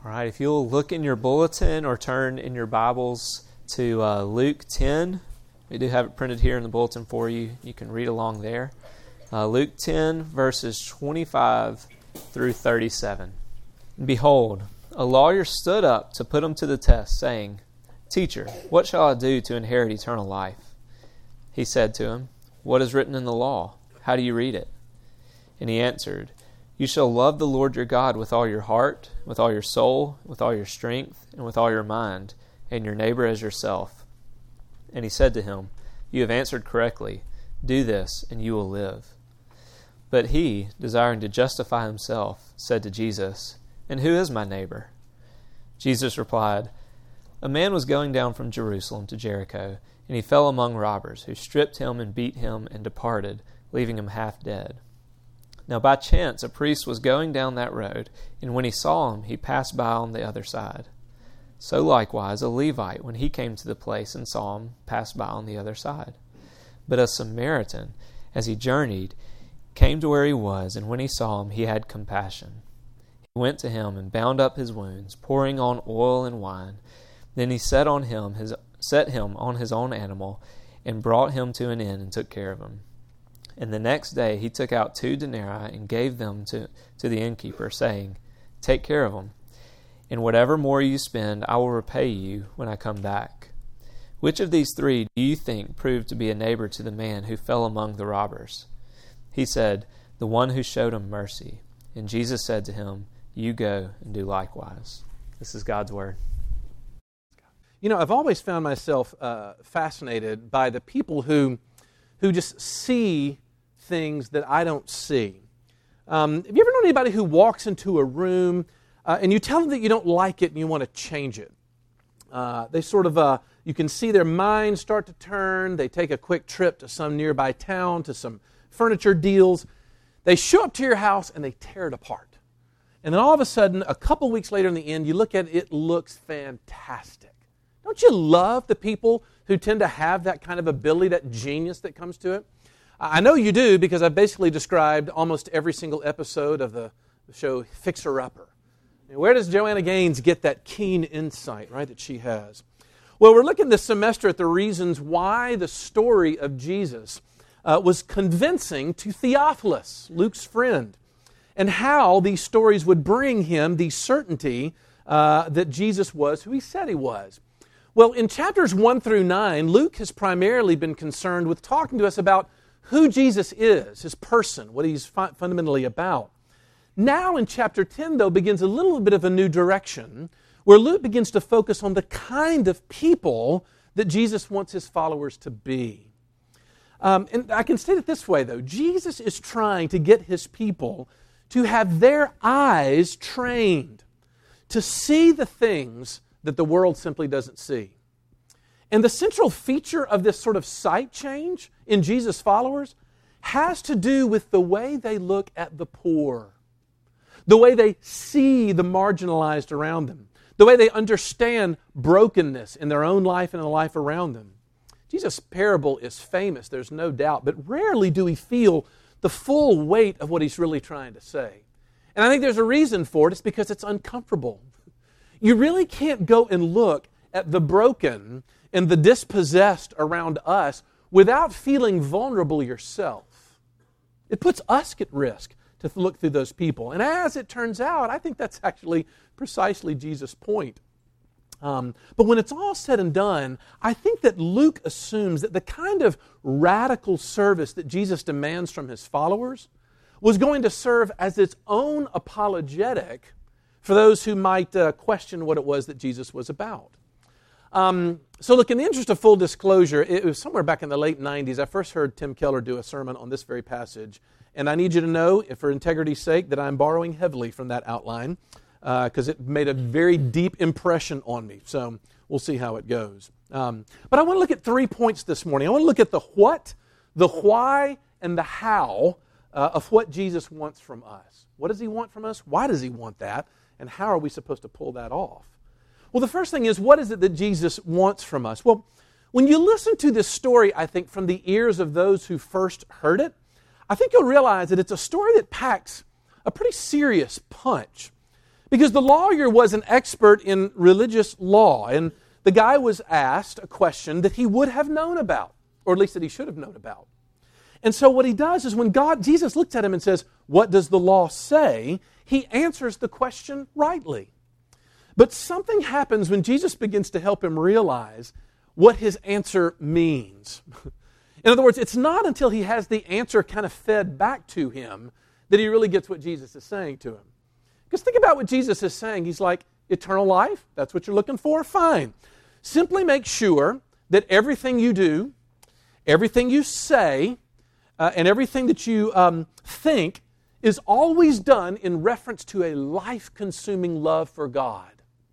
All right, if you'll look in your bulletin or turn in your Bibles to Luke 10. We do have it printed here in the bulletin for you. You can read along there. Luke 10, verses 25 through 37. And behold, a lawyer stood up to put him to the test, saying, Teacher, what shall I do to inherit eternal life? He said to him, What is written in the law? How do you read it? And he answered, You shall love the Lord your God with all your heart, with all your soul, with all your strength, and with all your mind, and your neighbor as yourself. And he said to him, You have answered correctly. Do this, and you will live. But he, desiring to justify himself, said to Jesus, And who is my neighbor? Jesus replied, A man was going down from Jerusalem to Jericho, and he fell among robbers, who stripped him and beat him and departed, leaving him half dead. Now by chance a priest was going down that road, and when he saw him, he passed by on the other side. So likewise a Levite, when he came to the place and saw him, passed by on the other side. But a Samaritan, as he journeyed, came to where he was, and when he saw him, he had compassion. He went to him and bound up his wounds, pouring on oil and wine. Then he set him on his own animal, and brought him to an inn and took care of him. And the next day he took out 2 denarii and gave them to the innkeeper, saying, Take care of him, and whatever more you spend I will repay you when I come back. Which of these 3 do you think proved to be a neighbor to the man who fell among the robbers? He said, The one who showed him mercy. And Jesus said to him, You go and do likewise. This is God's word. You know, I've always found myself fascinated by the people who just see things that I don't see. Have you ever known anybody who walks into a room and you tell them that you don't like it and you want to change it? They sort of, you can see their minds start to turn. They take a quick trip to some nearby town, to some furniture deals. They show up to your house and they tear it apart. And then all of a sudden, a couple weeks later in the end, you look at it, it looks fantastic. Don't you love the people who tend to have that kind of ability, that genius that comes to it? I know you do, because I've basically described almost every single episode of the show Fixer Upper. Where does Joanna Gaines get that keen insight, right, that she has? Well, we're looking this semester at the reasons why the story of Jesus was convincing to Theophilus, Luke's friend, and how these stories would bring him the certainty that Jesus was who he said he was. Well, in chapters 1 through 9, Luke has primarily been concerned with talking to us about who Jesus is, his person, what he's fundamentally about. Now in chapter 10, though, begins a little bit of a new direction, where Luke begins to focus on the kind of people that Jesus wants his followers to be. And I can state it this way, though. Jesus is trying to get his people to have their eyes trained to see the things that the world simply doesn't see. And the central feature of this sort of sight change in Jesus' followers has to do with the way they look at the poor, the way they see the marginalized around them, the way they understand brokenness in their own life and in the life around them. Jesus' parable is famous, there's no doubt, but rarely do we feel the full weight of what he's really trying to say. And I think there's a reason for it. It's because it's uncomfortable. You really can't go and look at the broken and the dispossessed around us without feeling vulnerable yourself. It puts us at risk to look through those people. And as it turns out, I think that's actually precisely Jesus' point. But when it's all said and done, I think that Luke assumes that the kind of radical service that Jesus demands from his followers was going to serve as its own apologetic for those who might question what it was that Jesus was about. So look, in the interest of full disclosure, it was somewhere back in the late 90s, I first heard Tim Keller do a sermon on this very passage. And I need you to know, for integrity's sake, that I'm borrowing heavily from that outline because it made a very deep impression on me. So we'll see how it goes. But I want to look at 3 points this morning. I want to look at the what, the why, and the how of what Jesus wants from us. What does he want from us? Why does he want that? And how are we supposed to pull that off? Well, the first thing is, what is it that Jesus wants from us? Well, when you listen to this story, I think, from the ears of those who first heard it, I think you'll realize that it's a story that packs a pretty serious punch. Because the lawyer was an expert in religious law, and the guy was asked a question that he would have known about, or at least that he should have known about. And so what he does is when Jesus looks at him and says, "What does the law say?" he answers the question rightly. But something happens when Jesus begins to help him realize what his answer means. In other words, it's not until he has the answer kind of fed back to him that he really gets what Jesus is saying to him. Because think about what Jesus is saying. He's like, eternal life, that's what you're looking for? Fine. Simply make sure that everything you do, everything you say, and everything that you think is always done in reference to a life-consuming love for God.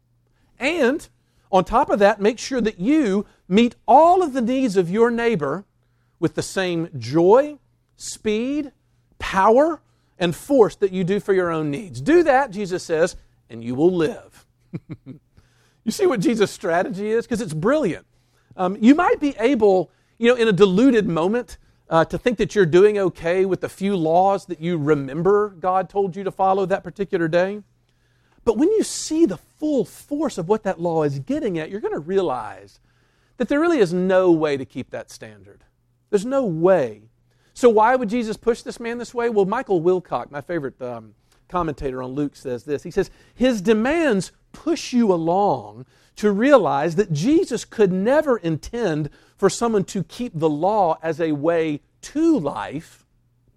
And on top of that, make sure that you meet all of the needs of your neighbor with the same joy, speed, power, and force that you do for your own needs. Do that, Jesus says, and you will live. You see what Jesus' strategy is? Because it's brilliant. You might be able, in a deluded moment, to think that you're doing okay with the few laws that you remember God told you to follow that particular day. But when you see the full force of what that law is getting at, you're going to realize that there really is no way to keep that standard. There's no way. So why would Jesus push this man this way? Well, Michael Wilcock, my favorite commentator on Luke, says this. He says, his demands push you along to realize that Jesus could never intend for someone to keep the law as a way to life,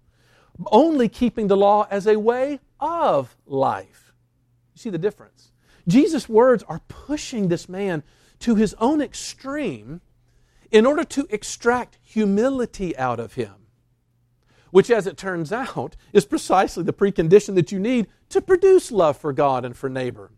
only keeping the law as a way of life. You see the difference? Jesus' words are pushing this man to his own extreme in order to extract humility out of him, which, as it turns out, is precisely the precondition that you need to produce love for God and for neighbor.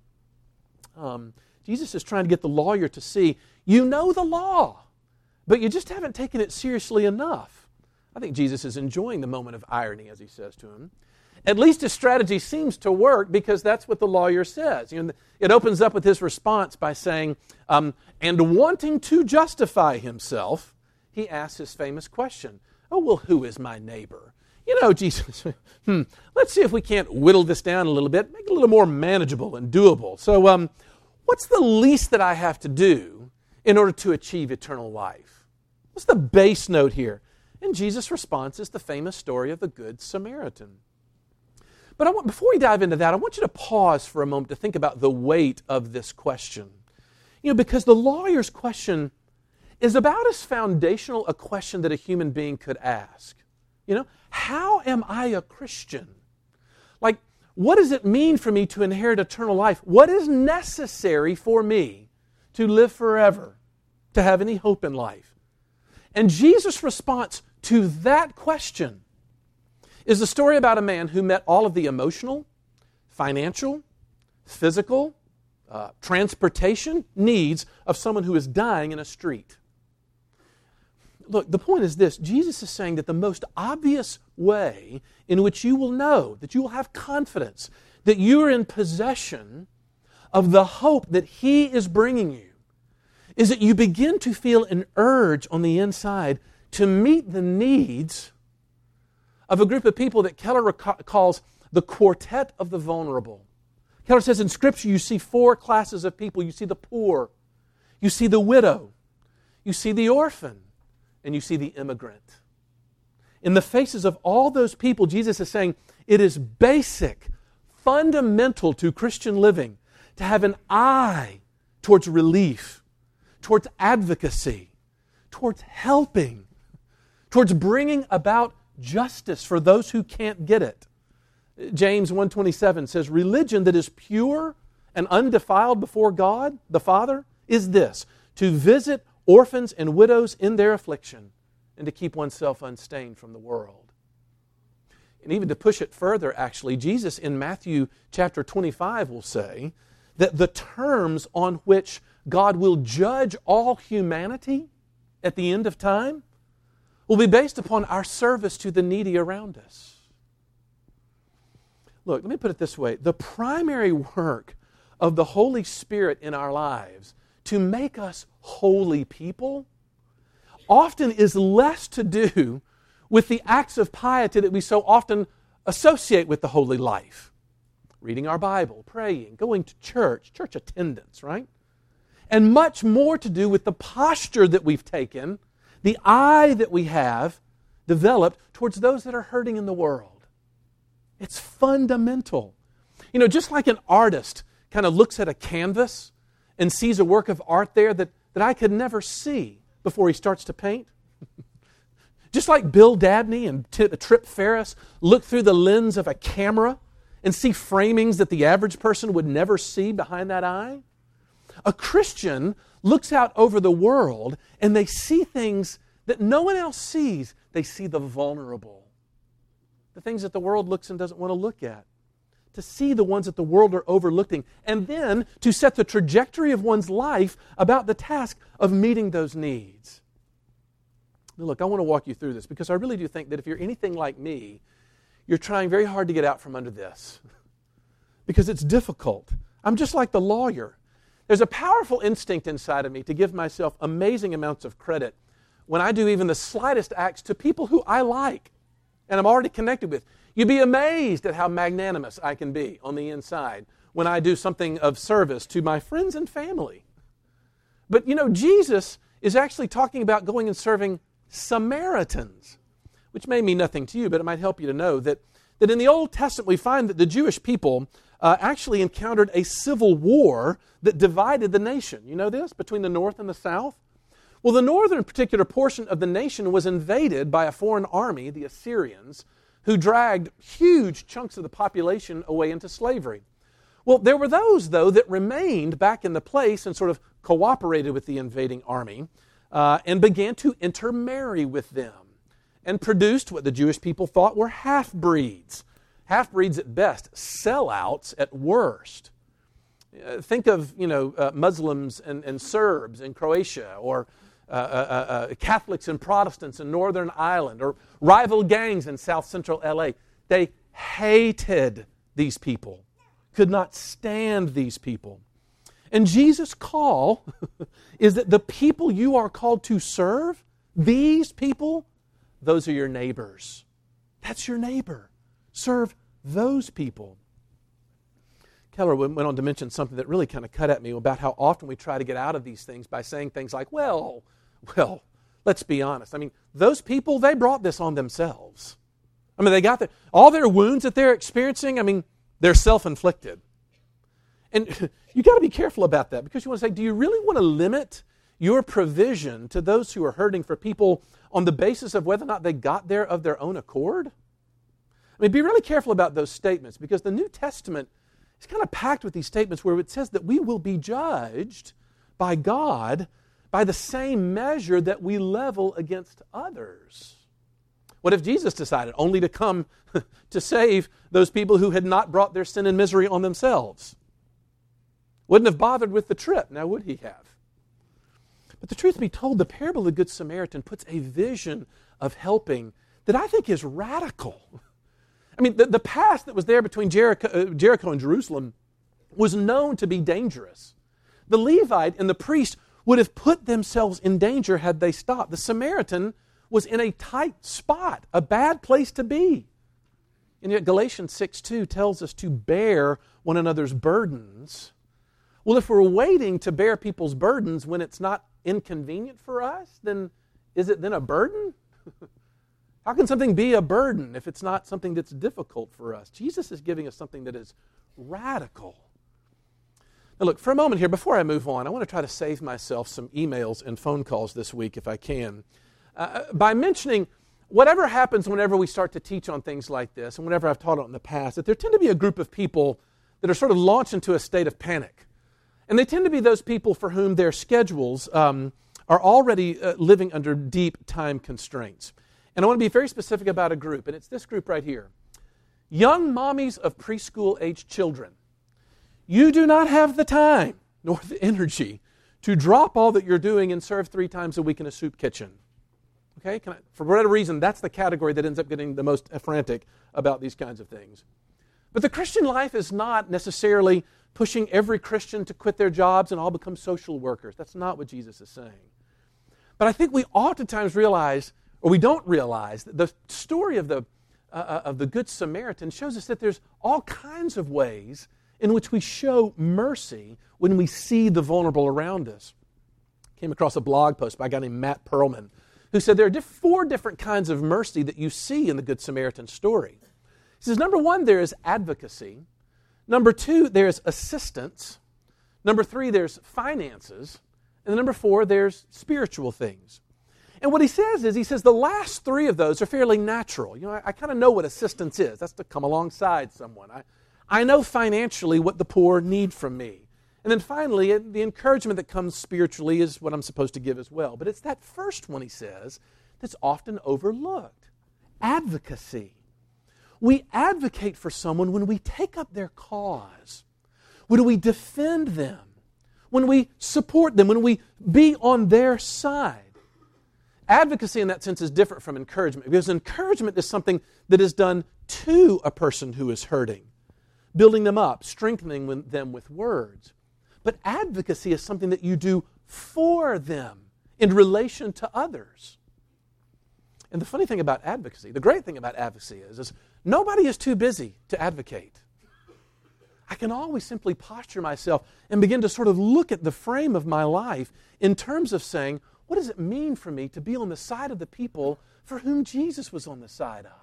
Jesus is trying to get the lawyer to see, you know the law, but you just haven't taken it seriously enough. I think Jesus is enjoying the moment of irony, as he says to him. At least his strategy seems to work because that's what the lawyer says. It opens up with his response by saying, and wanting to justify himself, he asks his famous question, oh, well, who is my neighbor? Jesus, let's see if we can't whittle this down a little bit, make it a little more manageable and doable. So what's the least that I have to do in order to achieve eternal life? What's the base note here? And Jesus' response is the famous story of the Good Samaritan. But before we dive into that, I want you to pause for a moment to think about the weight of this question. Because the lawyer's question is about as foundational a question that a human being could ask. How am I a Christian? Like, what does it mean for me to inherit eternal life? What is necessary for me to live forever, to have any hope in life? And Jesus' response to that question is the story about a man who met all of the emotional, financial, physical, transportation needs of someone who is dying in a street. Look, the point is this. Jesus is saying that the most obvious way in which you will know, that you will have confidence, that you are in possession of the hope that He is bringing you, is that you begin to feel an urge on the inside to meet the needs of a group of people that Keller calls the quartet of the vulnerable. Keller says in Scripture you see four classes of people. You see the poor, you see the widow, you see the orphan, and you see the immigrant. In the faces of all those people, Jesus is saying it is basic, fundamental to Christian living to have an eye towards relief, towards advocacy, towards helping, towards bringing about justice for those who can't get it. James 1:27 says, religion that is pure and undefiled before God, the Father, is this, to visit orphans and widows in their affliction and to keep oneself unstained from the world. And even to push it further, actually, Jesus in Matthew chapter 25 will say that the terms on which God will judge all humanity at the end of time will be based upon our service to the needy around us. Look, let me put it this way. The primary work of the Holy Spirit in our lives to make us holy people often is less to do with the acts of piety that we so often associate with the holy life. reading our Bible, praying, going to church attendance, right? And much more to do with the posture that we've taken, the eye that we have developed towards those that are hurting in the world. It's fundamental. Just like an artist kind of looks at a canvas and sees a work of art there that I could never see before he starts to paint. Just like Bill Dabney and Trip Ferris look through the lens of a camera and see framings that the average person would never see behind that eye. A Christian looks out over the world and they see things that no one else sees. They see the vulnerable, the things that the world looks and doesn't want to look at. To see the ones that the world are overlooking, and then to set the trajectory of one's life about the task of meeting those needs. Now look, I want to walk you through this because I really do think that if you're anything like me, you're trying very hard to get out from under this because it's difficult. I'm just like the lawyer. There's a powerful instinct inside of me to give myself amazing amounts of credit when I do even the slightest acts to people who I like and I'm already connected with. You'd be amazed at how magnanimous I can be on the inside when I do something of service to my friends and family. But Jesus is actually talking about going and serving Samaritans, which may mean nothing to you, but it might help you to know that in the Old Testament we find that the Jewish people actually encountered a civil war that divided the nation. You know this? Between the north and the south? Well, the northern particular portion of the nation was invaded by a foreign army, the Assyrians, who dragged huge chunks of the population away into slavery. Well, there were those, though, that remained back in the place and sort of cooperated with the invading army and began to intermarry with them and produced what the Jewish people thought were half-breeds. Half-breeds at best, sellouts at worst. Think of, Muslims and Serbs in Croatia, or Catholics and Protestants in Northern Ireland, or rival gangs in South Central LA. They hated these people, could not stand these people. And Jesus' call is that the people you are called to serve, these people, those are your neighbors. That's your neighbor. Serve those people. Keller went on to mention something that really kind of cut at me about how often we try to get out of these things by saying things like, well, let's be honest. I mean, those people, they brought this on themselves. I mean, they got all their wounds that they're experiencing, I mean, they're self-inflicted. And you got to be careful about that because you want to say, do you really want to limit your provision to those who are hurting for people on the basis of whether or not they got there of their own accord? I mean, be really careful about those statements because the New Testament is kind of packed with these statements where it says that we will be judged by God by the same measure that we level against others. What if Jesus decided only to come to save those people who had not brought their sin and misery on themselves? Wouldn't have bothered with the trip, now would he have? But the truth be told, the parable of the Good Samaritan puts a vision of helping that I think is radical. I mean, the path that was there between Jericho and Jerusalem was known to be dangerous. The Levite and the priest would have put themselves in danger had they stopped. The Samaritan was in a tight spot, a bad place to be. And yet Galatians 6:2 tells us to bear one another's burdens. Well, if we're waiting to bear people's burdens when it's not inconvenient for us, then is it then a burden? How can something be a burden if it's not something that's difficult for us? Jesus is giving us something that is radical. Now look, for a moment here, before I move on, I want to try to save myself some emails and phone calls this week if I can. By mentioning whatever happens whenever we start to teach on things like this, and whenever I've taught it in the past, that there tend to be a group of people that are sort of launched into a state of panic. And they tend to be those people for whom their schedules are already living under deep time constraints. And I want to be very specific about a group, and it's this group right here. Young mommies of preschool-aged children. You do not have the time nor the energy to drop all that you're doing and serve 3 times a week in a soup kitchen. Okay? For whatever reason, that's the category that ends up getting the most frantic about these kinds of things. But the Christian life is not necessarily pushing every Christian to quit their jobs and all become social workers. That's not what Jesus is saying. But I think we oftentimes realize, or we don't realize, that the story of the of the Good Samaritan shows us that there's all kinds of ways in which we show mercy when we see the vulnerable around us. Came across a blog post by a guy named Matt Perlman who said there are 4 different kinds of mercy that you see in the Good Samaritan story. He says, number 1, there is advocacy. Number 2, there's assistance. Number 3, there's finances. And number 4, there's spiritual things. And what he says is, the last 3 of those are fairly natural. You know, I kind of know what assistance is. That's to come alongside someone. I know financially what the poor need from me. And then finally, the encouragement that comes spiritually is what I'm supposed to give as well. But it's that first one, he says, that's often overlooked. Advocacy. We advocate for someone when we take up their cause, when we defend them, when we support them, when we be on their side. Advocacy in that sense is different from encouragement, because encouragement is something that is done to a person who is hurting, building them up, strengthening them with words. But advocacy is something that you do for them in relation to others. And the funny thing about advocacy, the great thing about advocacy is nobody is too busy to advocate. I can always simply posture myself and begin to sort of look at the frame of my life in terms of saying, what does it mean for me to be on the side of the people for whom Jesus was on the side of?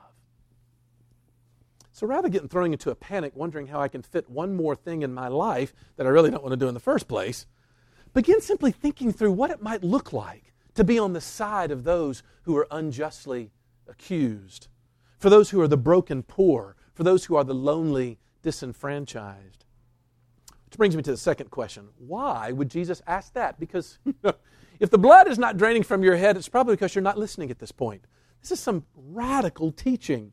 So rather than throwing into a panic, wondering how I can fit one more thing in my life that I really don't want to do in the first place, begin simply thinking through what it might look like to be on the side of those who are unjustly accused, for those who are the broken poor, for those who are the lonely disenfranchised. Which brings me to the second question. Why would Jesus ask that? Because if the blood is not draining from your head, it's probably because you're not listening at this point. This is some radical teaching.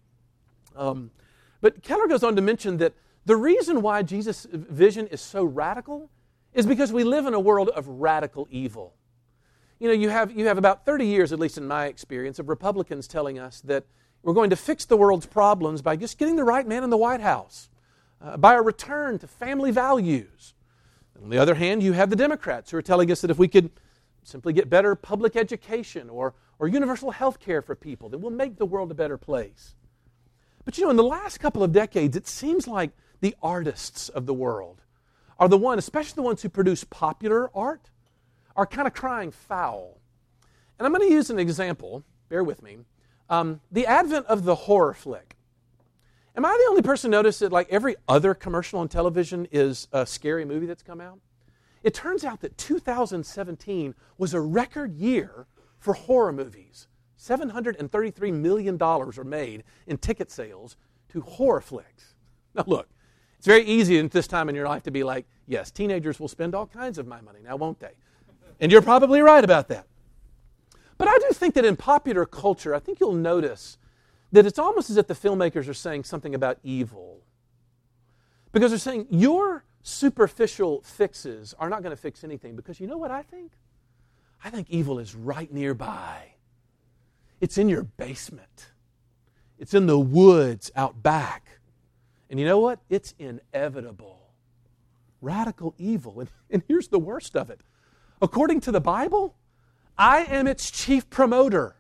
But Keller goes on to mention that the reason why Jesus' vision is so radical is because we live in a world of radical evil. You know, you have about 30 years, at least in my experience, of Republicans telling us that we're going to fix the world's problems by just getting the right man in the White House, by a return to family values. On the other hand, you have the Democrats who are telling us that if we could simply get better public education or universal health care for people, that will make the world a better place. But you know, in the last couple of decades, it seems like the artists of the world are the ones, especially the ones who produce popular art, are kind of crying foul. And I'm going to use an example, bear with me, the advent of the horror flick. Am I the only person who noticed that like every other commercial on television is a scary movie that's come out? It turns out that 2017 was a record year for horror movies. $733 million were made in ticket sales to horror flicks. Now look, it's very easy at this time in your life to be like, yes, teenagers will spend all kinds of my money now, won't they? And you're probably right about that. But I do think that in popular culture, I think you'll notice that it's almost as if the filmmakers are saying something about evil. Because they're saying your superficial fixes are not going to fix anything. Because you know what I think? I think evil is right nearby. It's in your basement. It's in the woods out back. And you know what? It's inevitable. Radical evil. And here's the worst of it. According to the Bible, I am its chief promoter.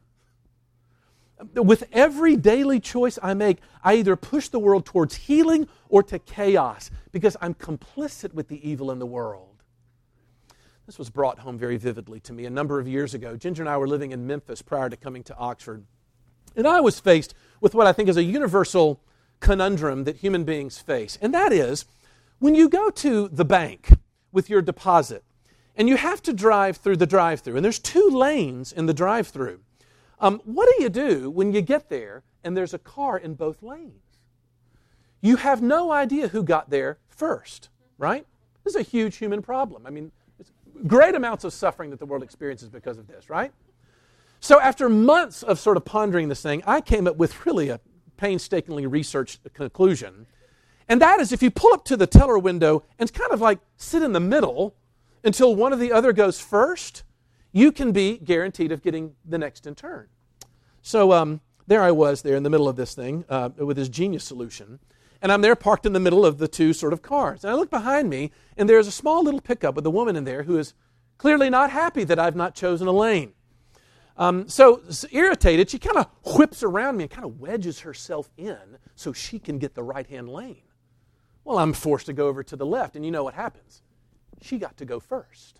With every daily choice I make, I either push the world towards healing or to chaos because I'm complicit with the evil in the world. This was brought home very vividly to me a number of years ago. Ginger and I were living in Memphis prior to coming to Oxford. And I was faced with what I think is a universal conundrum that human beings face. And that is, when you go to the bank with your deposit, and you have to drive through the drive-thru, and there's 2 lanes in the drive-thru, what do you do when you get there and there's a car in both lanes? You have no idea who got there first, right? This is a huge human problem. I mean, it's great amounts of suffering that the world experiences because of this, right? So after months of sort of pondering this thing, I came up with really a painstakingly researched conclusion. And that is if you pull up to the teller window and kind of like sit in the middle until one or the other goes first, you can be guaranteed of getting the next in turn. So there I was there in the middle of this thing with this genius solution. And I'm there parked in the middle of the 2 sort of cars. And I look behind me, and there's a small little pickup with a woman in there who is clearly not happy that I've not chosen a lane. So irritated, she kind of whips around me and kind of wedges herself in so she can get the right-hand lane. Well, I'm forced to go over to the left, and you know what happens. She got to go first.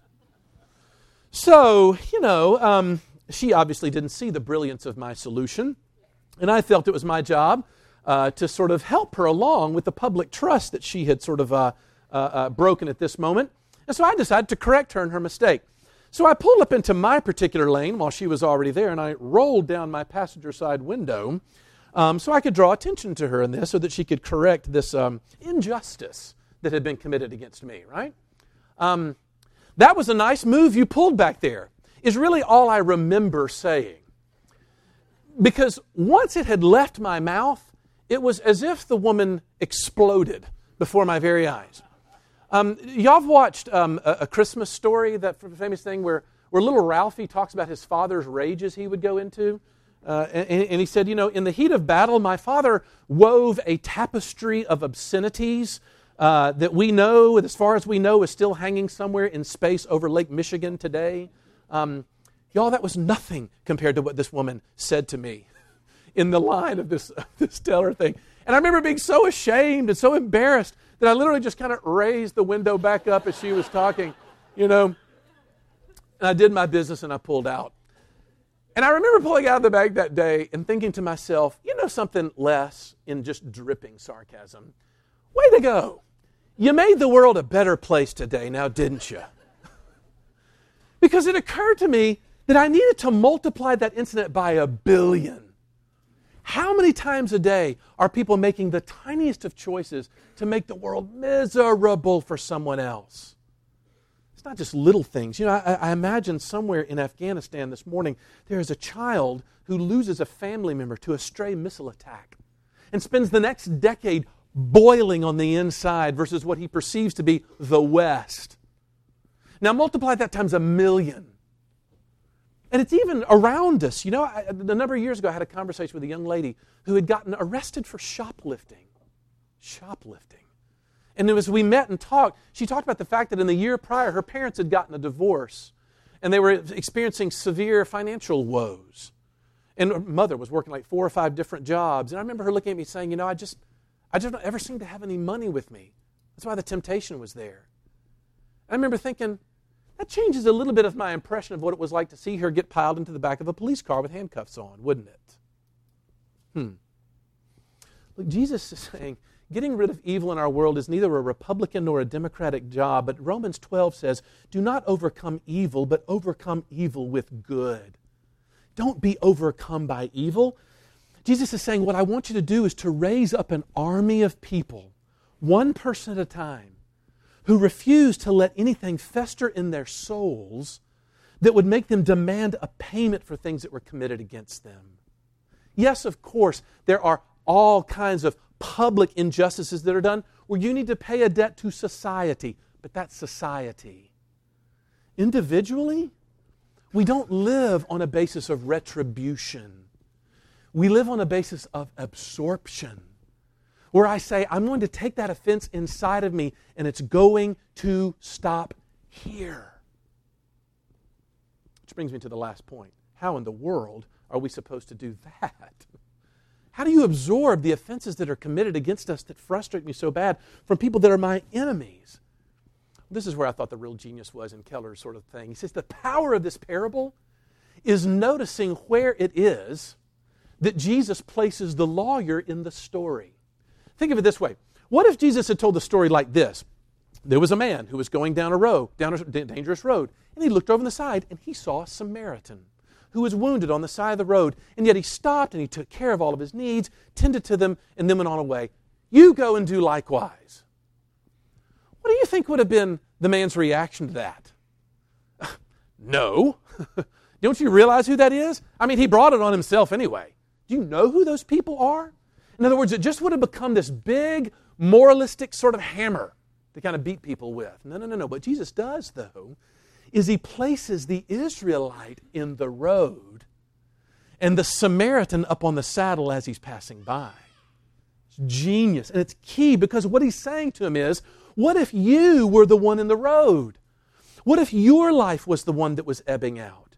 So, she obviously didn't see the brilliance of my solution, and I felt it was my job to sort of help her along with the public trust that she had sort of broken at this moment. And so I decided to correct her in her mistake. So I pulled up into my particular lane while she was already there, and I rolled down my passenger side window so I could draw attention to her in this so that she could correct this injustice that had been committed against me, right? That was a nice move you pulled back there, is really all I remember saying. Because once it had left my mouth, it was as if the woman exploded before my very eyes. Y'all have watched A Christmas Story, that famous thing where little Ralphie talks about his father's rages he would go into? And he said, in the heat of battle, my father wove a tapestry of obscenities that we know, as far as we know, is still hanging somewhere in space over Lake Michigan today. Y'all, that was nothing compared to what this woman said to me in the line of this stellar thing. And I remember being so ashamed and so embarrassed that I literally just kind of raised the window back up as she was talking, And I did my business and I pulled out. And I remember pulling out of the bag that day and thinking to myself, something less in just dripping sarcasm. Way to go. You made the world a better place today, now didn't you? Because it occurred to me that I needed to multiply that incident by 1 billion. How many times a day are people making the tiniest of choices to make the world miserable for someone else? It's not just little things. I imagine somewhere in Afghanistan this morning, there is a child who loses a family member to a stray missile attack and spends the next decade boiling on the inside versus what he perceives to be the West. Now multiply that times 1 million. And it's even around us. A number of years ago, I had a conversation with a young lady who had gotten arrested for shoplifting. And as we met and talked, she talked about the fact that in the year prior, her parents had gotten a divorce, and they were experiencing severe financial woes. And her mother was working like 4 or 5 different jobs. And I remember her looking at me saying, I just don't ever seem to have any money with me. That's why the temptation was there. I remember thinking, that changes a little bit of my impression of what it was like to see her get piled into the back of a police car with handcuffs on, wouldn't it? Look, Jesus is saying, getting rid of evil in our world is neither a Republican nor a Democratic job, but Romans 12 says, do not overcome evil, but overcome evil with good. Don't be overcome by evil. Jesus is saying, what I want you to do is to raise up an army of people, one person at a time, who refuse to let anything fester in their souls that would make them demand a payment for things that were committed against them. Yes, of course, there are all kinds of public injustices that are done where you need to pay a debt to society, but that's society. Individually, we don't live on a basis of retribution. We live on a basis of absorption, where I say, I'm going to take that offense inside of me, and it's going to stop here. Which brings me to the last point. How in the world are we supposed to do that? How do you absorb the offenses that are committed against us that frustrate me so bad from people that are my enemies? This is where I thought the real genius was in Keller's sort of thing. He says the power of this parable is noticing where it is that Jesus places the lawyer in the story. Think of it this way. What if Jesus had told the story like this? There was a man who was going down a dangerous road, and he looked over on the side, and he saw a Samaritan who was wounded on the side of the road, and yet he stopped and he took care of all of his needs, tended to them, and then went on away. You go and do likewise. What do you think would have been the man's reaction to that? No. Don't you realize who that is? I mean, he brought it on himself anyway. Do you know who those people are? In other words, it just would have become this big, moralistic sort of hammer to kind of beat people with. No. What Jesus does, though, is he places the Israelite in the road and the Samaritan up on the saddle as he's passing by. It's genius. And it's key because what he's saying to him is, what if you were the one in the road? What if your life was the one that was ebbing out?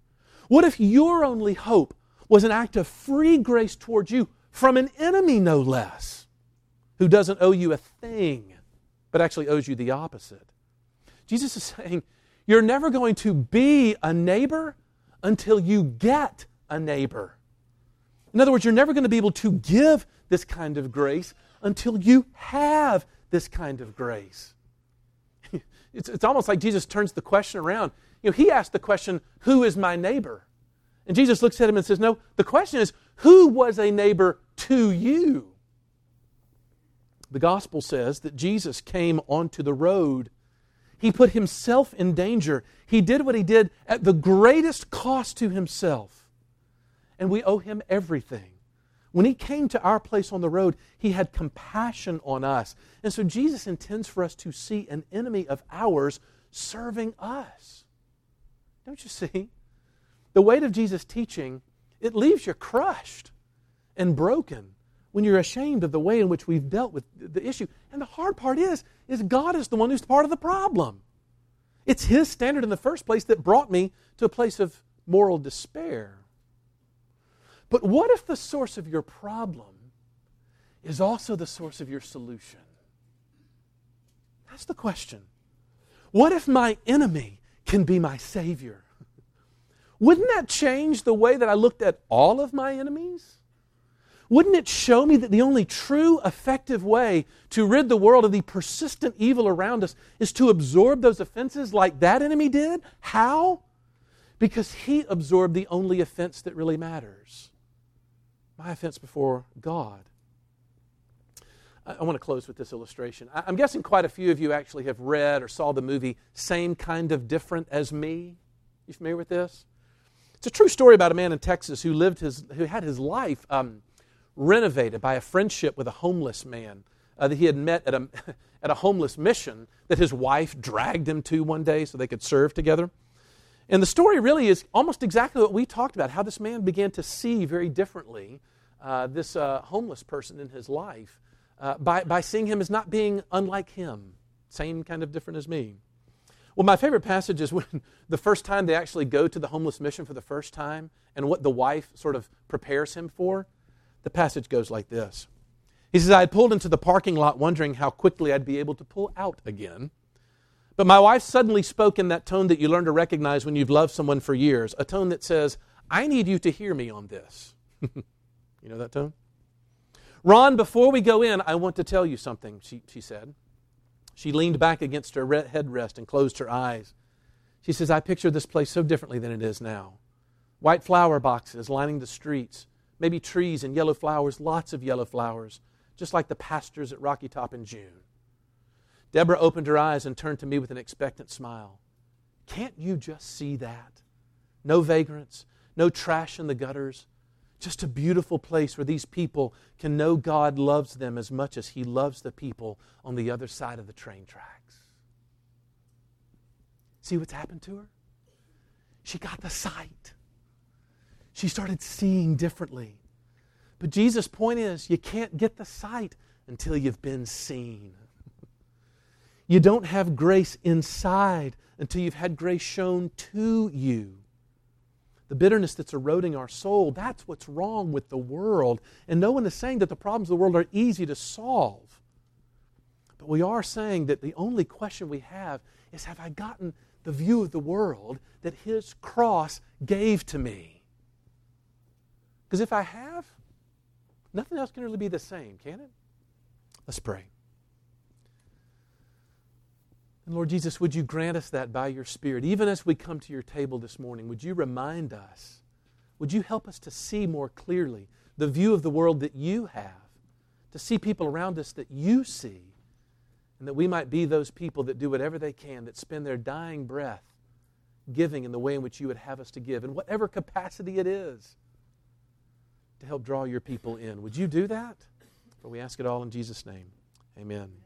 What if your only hope was an act of free grace towards you from an enemy, no less, who doesn't owe you a thing, but actually owes you the opposite? Jesus is saying, you're never going to be a neighbor until you get a neighbor. In other words, you're never going to be able to give this kind of grace until you have this kind of grace. It's almost like Jesus turns the question around. He asked the question, who is my neighbor? And Jesus looks at him and says, no, the question is, who was a neighbor to you? The gospel says that Jesus came onto the road. He put himself in danger. He did what he did at the greatest cost to himself. And we owe him everything. When he came to our place on the road, he had compassion on us. And so Jesus intends for us to see an enemy of ours serving us. Don't you see? The weight of Jesus' teaching, it leaves you crushed and broken when you're ashamed of the way in which we've dealt with the issue. And the hard part is God is the one who's part of the problem. It's His standard in the first place that brought me to a place of moral despair. But what if the source of your problem is also the source of your solution? That's the question. What if my enemy can be my Savior? Wouldn't that change the way that I looked at all of my enemies? Wouldn't it show me that the only true, effective way to rid the world of the persistent evil around us is to absorb those offenses like that enemy did? How? Because he absorbed the only offense that really matters. My offense before God. I want to close with this illustration. I'm guessing quite a few of you actually have read or saw the movie Same Kind of Different as Me. You familiar with this? It's a true story about a man in Texas who had his life renovated by a friendship with a homeless man that he had met at a homeless mission that his wife dragged him to one day so they could serve together. And the story really is almost exactly what we talked about, how this man began to see very differently this homeless person in his life by seeing him as not being unlike him, same kind of different as me. Well, my favorite passage is when the first time they actually go to the homeless mission for the first time and what the wife sort of prepares him for. The passage goes like this. He says, I had pulled into the parking lot wondering how quickly I'd be able to pull out again. But my wife suddenly spoke in that tone that you learn to recognize when you've loved someone for years, a tone that says, I need you to hear me on this. You know that tone? Ron, before we go in, I want to tell you something, she said. She leaned back against her headrest and closed her eyes. She says, I picture this place so differently than it is now. White flower boxes lining the streets, maybe trees and yellow flowers, lots of yellow flowers, just like the pastures at Rocky Top in June. Deborah opened her eyes and turned to me with an expectant smile. Can't you just see that? No vagrants, no trash in the gutters, just a beautiful place where these people can know God loves them as much as He loves the people on the other side of the train tracks. See what's happened to her? She got the sight. She started seeing differently. But Jesus' point is, you can't get the sight until you've been seen. You don't have grace inside until you've had grace shown to you. The bitterness that's eroding our soul, that's what's wrong with the world. And no one is saying that the problems of the world are easy to solve. But we are saying that the only question we have is, have I gotten the view of the world that His cross gave to me? Because if I have, nothing else can really be the same, can it? Let's pray. And Lord Jesus, would you grant us that by your Spirit? Even as we come to your table this morning, would you remind us, would you help us to see more clearly the view of the world that you have, to see people around us that you see, and that we might be those people that do whatever they can, that spend their dying breath giving in the way in which you would have us to give, in whatever capacity it is, to help draw your people in. Would you do that? For we ask it all in Jesus' name. Amen.